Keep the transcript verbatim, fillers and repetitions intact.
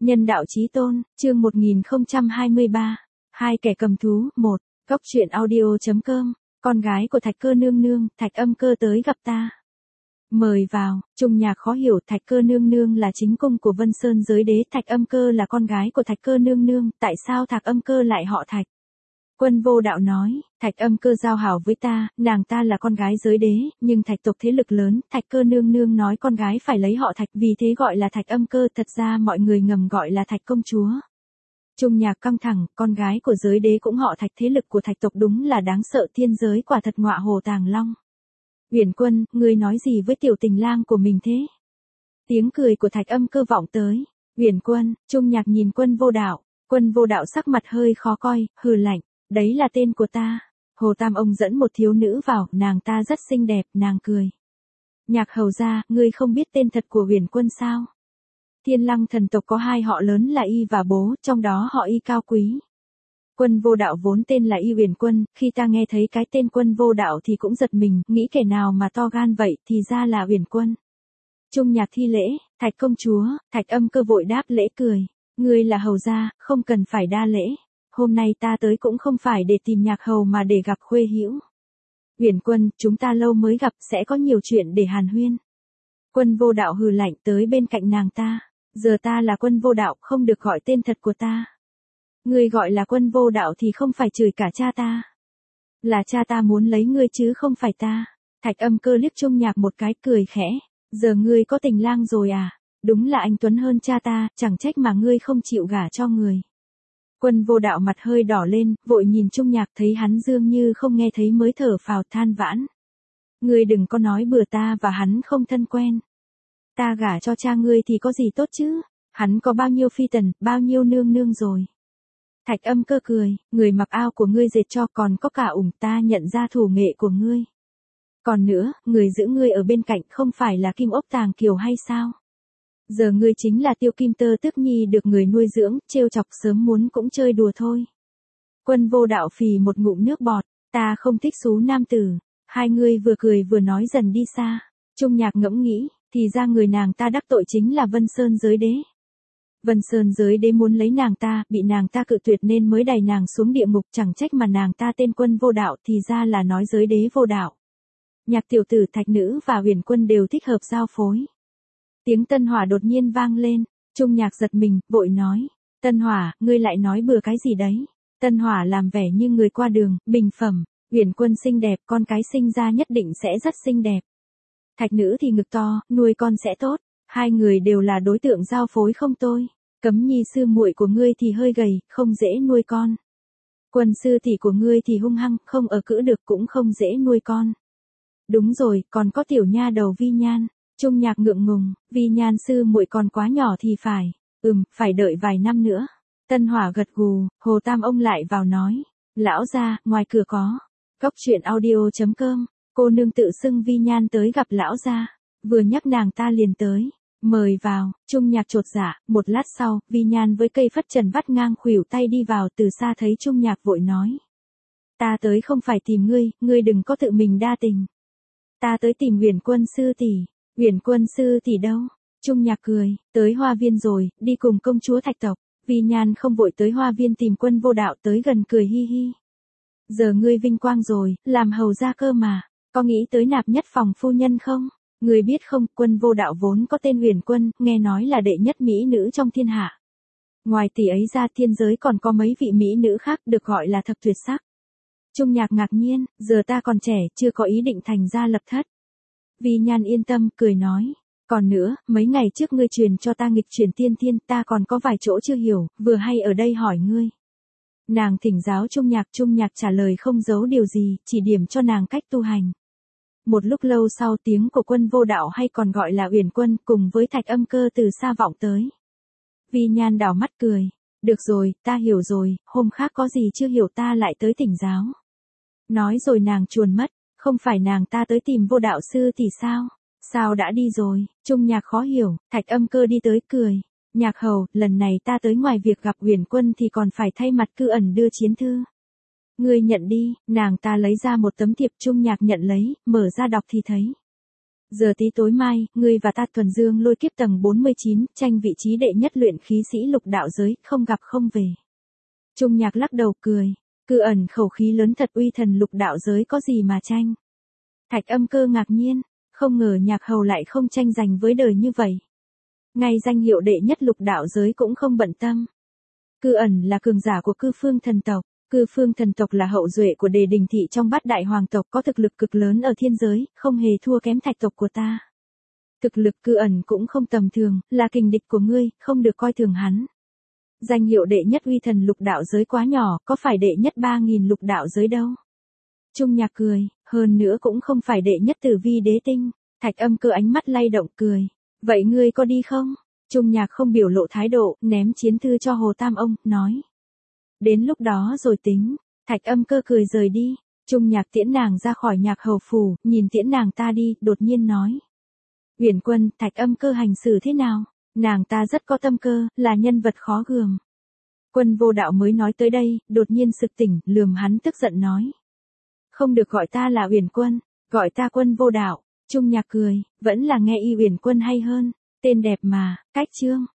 Nhân đạo chí tôn, chương một nghìn không trăm hai mươi ba. Hai kẻ cầm thú, một. Góc truyện audio.com. Con gái của Thạch Cơ nương nương, Thạch Âm Cơ tới gặp ta. Mời vào. Trung Nhạc khó hiểu, Thạch Cơ nương nương là chính cung của Vân Sơn giới đế, Thạch Âm Cơ là con gái của Thạch Cơ nương nương, tại sao Thạch Âm Cơ lại họ Thạch? Quân Vô Đạo nói, Thạch Âm Cơ giao hảo với ta, nàng ta là con gái giới đế, nhưng Thạch tộc thế lực lớn, Thạch Cơ nương nương nói con gái phải lấy họ Thạch, vì thế gọi là Thạch Âm Cơ, thật ra mọi người ngầm gọi là Thạch công chúa. Trung Nhạc căng thẳng, con gái của giới đế cũng họ Thạch, thế lực của Thạch tộc đúng là đáng sợ, thiên giới quả thật ngọa hồ tàng long. Uyển Quân, ngươi nói gì với tiểu tình lang của mình thế? Tiếng cười của Thạch Âm Cơ vọng tới. Uyển Quân, Trung Nhạc nhìn Quân Vô Đạo, Quân Vô Đạo sắc mặt hơi khó coi, hừ lạnh. Đấy là tên của ta. Hồ Tam ông dẫn một thiếu nữ vào, nàng ta rất xinh đẹp, nàng cười. Nhạc hầu gia, ngươi không biết tên thật của Uyển Quân sao? Thiên Lăng thần tộc có hai họ lớn là Y và Bố, trong đó họ Y cao quý. Quân Vô Đạo vốn tên là Y Uyển Quân, khi ta nghe thấy cái tên Quân Vô Đạo thì cũng giật mình, nghĩ kẻ nào mà to gan vậy, thì ra là Uyển Quân. Trung Nhạc thi lễ, Thạch công chúa, Thạch Âm Cơ vội đáp lễ cười. Ngươi là hầu gia, không cần phải đa lễ. Hôm nay ta tới cũng không phải để tìm Nhạc hầu mà để gặp Khuê Hữu. Uyển Quân, chúng ta lâu mới gặp, sẽ có nhiều chuyện để hàn huyên. Quân Vô Đạo hừ lạnh tới bên cạnh nàng ta. Giờ ta là Quân Vô Đạo, không được gọi tên thật của ta. Ngươi gọi là Quân Vô Đạo thì không phải chửi cả cha ta. Là cha ta muốn lấy ngươi chứ không phải ta. Thạch Âm Cơ liếc Trung Nhạc một cái cười khẽ. Giờ ngươi có tình lang rồi à? Đúng là anh tuấn hơn cha ta, chẳng trách mà ngươi không chịu gả cho người. Quân Vô Đạo mặt hơi đỏ lên, vội nhìn Trung Nhạc thấy hắn dường như không nghe thấy mới thở phào than vãn. Ngươi đừng có nói bừa, ta và hắn không thân quen. Ta gả cho cha ngươi thì có gì tốt chứ, hắn có bao nhiêu phi tần, bao nhiêu nương nương rồi. Thạch Âm Cơ cười, người mặc áo của ngươi dệt cho, còn có cả ủng, ta nhận ra thủ nghệ của ngươi. Còn nữa, người giữ ngươi ở bên cạnh không phải là Kim Ốc Tàng Kiều hay sao? Giờ ngươi chính là Tiêu Kim Tơ Tước Nhi được người nuôi dưỡng, trêu chọc sớm muốn cũng chơi đùa thôi. Quân Vô Đạo phì một ngụm nước bọt, ta không thích xú nam tử. Hai người vừa cười vừa nói dần đi xa. Trung Nhạc ngẫm nghĩ, thì ra người nàng ta đắc tội chính là Vân Sơn giới đế. Vân Sơn giới đế muốn lấy nàng ta, bị nàng ta cự tuyệt nên mới đày nàng xuống địa ngục, chẳng trách mà nàng ta tên Quân Vô Đạo, thì ra là nói giới đế vô đạo. Nhạc tiểu tử, Thạch nữ và Uyển Quân đều thích hợp giao phối. Tiếng Tân Hỏa đột nhiên vang lên, Trung Nhạc giật mình, vội nói, Tân Hỏa, ngươi lại nói bừa cái gì đấy? Tân Hỏa làm vẻ như người qua đường, bình phẩm, Uyển Quân xinh đẹp, con cái sinh ra nhất định sẽ rất xinh đẹp. Thạch nữ thì ngực to, nuôi con sẽ tốt, hai người đều là đối tượng giao phối không tôi. Cấm Nhi sư muội của ngươi thì hơi gầy, không dễ nuôi con. Quân sư tỷ của ngươi thì hung hăng, không ở cữ được cũng không dễ nuôi con. Đúng rồi, còn có tiểu nha đầu Vi Nhan. Trung Nhạc ngượng ngùng, Vi Nhan sư muội còn quá nhỏ thì phải. Ừm, phải đợi vài năm nữa. Tân Hỏa gật gù, Hồ Tam ông lại vào nói. Lão gia, ngoài cửa có. Góc truyện audio.com. Cô nương tự xưng Vi Nhan tới gặp lão gia. Vừa nhắc nàng ta liền tới. Mời vào. Trung Nhạc chột dạ. Một lát sau, Vi Nhan với cây phất trần vắt ngang khuỷu tay đi vào, từ xa thấy Trung Nhạc vội nói. Ta tới không phải tìm ngươi, ngươi đừng có tự mình đa tình. Ta tới tìm Uyển Quân sư tỷ. Uyển Quân sư tỷ đâu? Trung Nhạc cười, tới Hoa Viên rồi, đi cùng công chúa Thạch tộc. Vi Nhan không vội tới Hoa Viên tìm Quân Vô Đạo, tới gần cười hi hi. Giờ ngươi vinh quang rồi, làm hầu gia cơ mà, có nghĩ tới nạp nhất phòng phu nhân không? Ngươi biết không, Quân Vô Đạo vốn có tên Uyển Quân, nghe nói là đệ nhất mỹ nữ trong thiên hạ. Ngoài tỷ ấy ra, thiên giới còn có mấy vị mỹ nữ khác được gọi là thập tuyệt sắc. Trung Nhạc ngạc nhiên, giờ ta còn trẻ, chưa có ý định thành gia lập thất. Vi Nhan yên tâm, cười nói. Còn nữa, mấy ngày trước ngươi truyền cho ta nghịch truyền tiên thiên, ta còn có vài chỗ chưa hiểu, vừa hay ở đây hỏi ngươi. Nàng thỉnh giáo Trung Nhạc, Trung Nhạc trả lời không giấu điều gì, chỉ điểm cho nàng cách tu hành. Một lúc lâu sau, tiếng của Quân Vô Đạo hay còn gọi là Uyển Quân cùng với Thạch Âm Cơ từ xa vọng tới. Vi Nhan đảo mắt cười. Được rồi, ta hiểu rồi, hôm khác có gì chưa hiểu ta lại tới thỉnh giáo. Nói rồi nàng chuồn mất. Không phải nàng ta tới tìm Vô Đạo sư thì sao? Sao đã đi rồi? Trung Nhạc khó hiểu, Thạch Âm Cơ đi tới cười. Nhạc hầu, lần này ta tới ngoài việc gặp Uyển Quân thì còn phải thay mặt cư ẩn đưa chiến thư. Ngươi nhận đi, nàng ta lấy ra một tấm thiệp. Trung Nhạc nhận lấy, mở ra đọc thì thấy. Giờ tí tối mai, ngươi và ta thuần dương lôi kiếp tầng bốn mươi chín, tranh vị trí đệ nhất luyện khí sĩ lục đạo giới, không gặp không về. Trung Nhạc lắc đầu cười, Cư Ẩn khẩu khí lớn thật, uy thần lục đạo giới có gì mà tranh. Thạch Âm Cơ ngạc nhiên, không ngờ Nhạc Hầu lại không tranh giành với đời như vậy. Ngay danh hiệu đệ nhất lục đạo giới cũng không bận tâm. Cư Ẩn là cường giả của Cư Phương thần tộc, Cư Phương thần tộc là hậu duệ của Đề Đình thị trong bát đại hoàng tộc, có thực lực cực lớn ở thiên giới, không hề thua kém Thạch tộc của ta. Thực lực Cư Ẩn cũng không tầm thường, là kình địch của ngươi, không được coi thường hắn. Danh hiệu đệ nhất uy thần lục đạo giới quá nhỏ, có phải đệ nhất ba nghìn lục đạo giới đâu. Trung Nhạc cười, hơn nữa cũng không phải đệ nhất tử vi đế tinh. Thạch Âm Cơ ánh mắt lay động cười. Vậy ngươi có đi không? Trung Nhạc không biểu lộ thái độ, ném chiến thư cho Hồ Tam Ông, nói. Đến lúc đó rồi tính. Thạch Âm Cơ cười rời đi. Trung Nhạc tiễn nàng ra khỏi Nhạc Hầu phủ, nhìn tiễn nàng ta đi, đột nhiên nói. Uyển Quân, Thạch Âm Cơ hành xử thế nào? Nàng ta rất có tâm cơ, là nhân vật khó gườm. Quân Vô Đạo mới nói tới đây, đột nhiên sực tỉnh, lườm hắn tức giận nói. Không được gọi ta là Uyển Quân, gọi ta Quân Vô Đạo. Trung Nhạc cười, vẫn là nghe y Uyển Quân hay hơn, tên đẹp mà, cách chương.